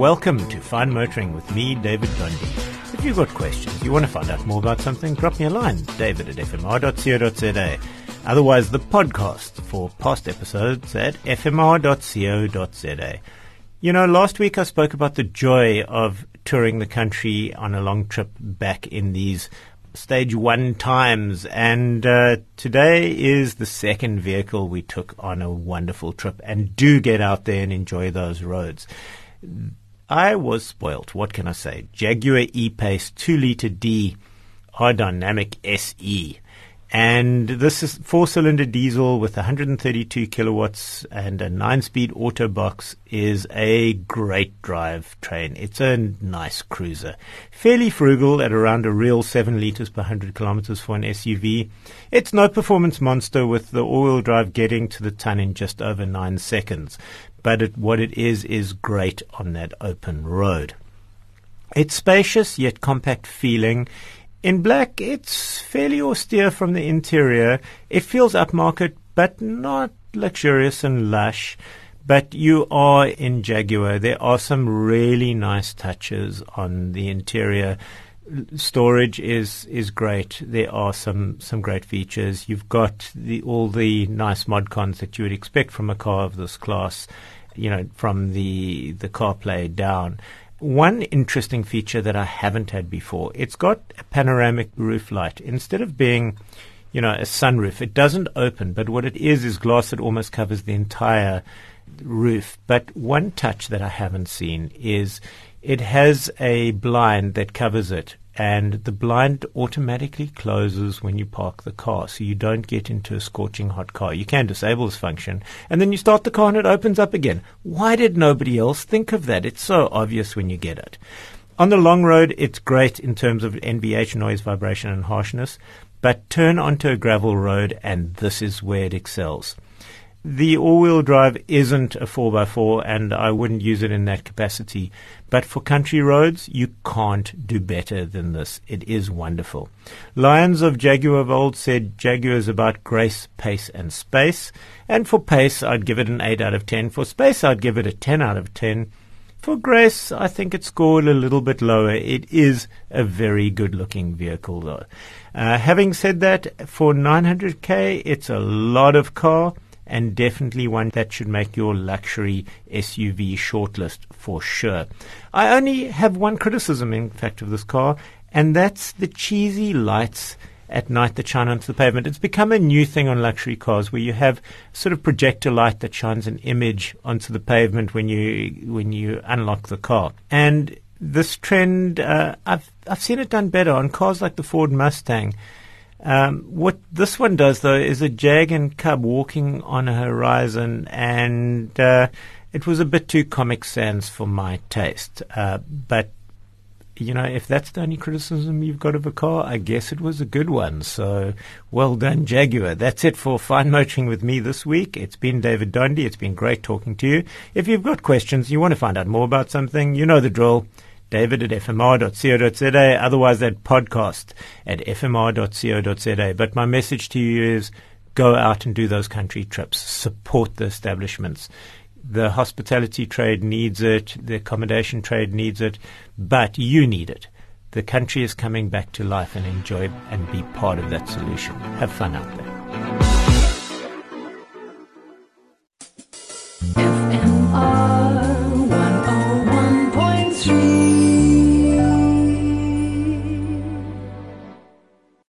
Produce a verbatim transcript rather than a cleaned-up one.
welcome to Fine Motoring with me, David Bundy. If you've got questions, you want to find out more about something, drop me a line, david at f m r dot co dot z a. Otherwise, the podcast for past episodes at f m r dot co dot z a. You know, last week I spoke about the joy of touring the country on a long trip back in these stage one times, and uh, today is the second vehicle we took on a wonderful trip, and do get out there and enjoy those roads. I was spoilt, what can I say? Jaguar E-Pace two litre D R-Dynamic S E. And this is four-cylinder diesel with one hundred thirty-two kilowatts and a nine-speed auto box is a great drive train. It's a nice cruiser. Fairly frugal at around a real seven litres per one hundred kilometers for an S U V. It's no performance monster with the all-wheel drive getting to the ton in just over nine seconds. But it, what it is is great on that open road. It's spacious yet compact feeling. In black, it's fairly austere from the interior. It feels upmarket, but not luxurious and lush. But you are in Jaguar. There are some really nice touches on the interior. Storage is is great. There are some, some great features. You've got the all the nice mod cons that you would expect from a car of this class, you know, from the the CarPlay down. One interesting feature that I haven't had before, it's got a panoramic roof light. Instead of being, you know, a sunroof, it doesn't open, but what it is is glass that almost covers the entire roof. But one touch that I haven't seen is it has a blind that covers it, and the blind automatically closes when you park the car, so you don't get into a scorching hot car. You can disable this function, and then you start the car and it opens up again. Why did nobody else think of that? It's so obvious when you get it. On the long road, it's great in terms of N V H, noise, vibration, and harshness, but turn onto a gravel road, and this is where it excels. The all-wheel drive isn't a four by four, and I wouldn't use it in that capacity. But for country roads, you can't do better than this. It is wonderful. Lions of Jaguar of old said Jaguar is about grace, pace, and space. And for pace, I'd give it an eight out of ten. For space, I'd give it a ten out of ten. For grace, I think it scored a little bit lower. It is a very good-looking vehicle, though. Uh, having said that, for nine hundred K, it's a lot of car, and definitely one that should make your luxury S U V shortlist for sure. I only have one criticism, in fact, of this car, and that's the cheesy lights at night that shine onto the pavement. It's become a new thing on luxury cars where you have sort of projector light that shines an image onto the pavement when you when you unlock the car. And this trend, uh, I've I've seen it done better on cars like the Ford Mustang. Um, what this one does, though, is a Jag and Cub walking on a horizon, and uh, it was a bit too Comic Sans for my taste. Uh, but, you know, if that's the only criticism you've got of a car, I guess it was a good one. So, well done, Jaguar. That's it for Fine Motoring with me this week. It's been David Dondy. It's been great talking to you. If you've got questions, you want to find out more about something, you know the drill. David at f m r dot co dot z a, otherwise that podcast at f m r dot co dot z a. But my message to you is go out and do those country trips. Support the establishments. The hospitality trade needs it. The accommodation trade needs it. But you need it. The country is coming back to life, and enjoy and be part of that solution. Have fun out there.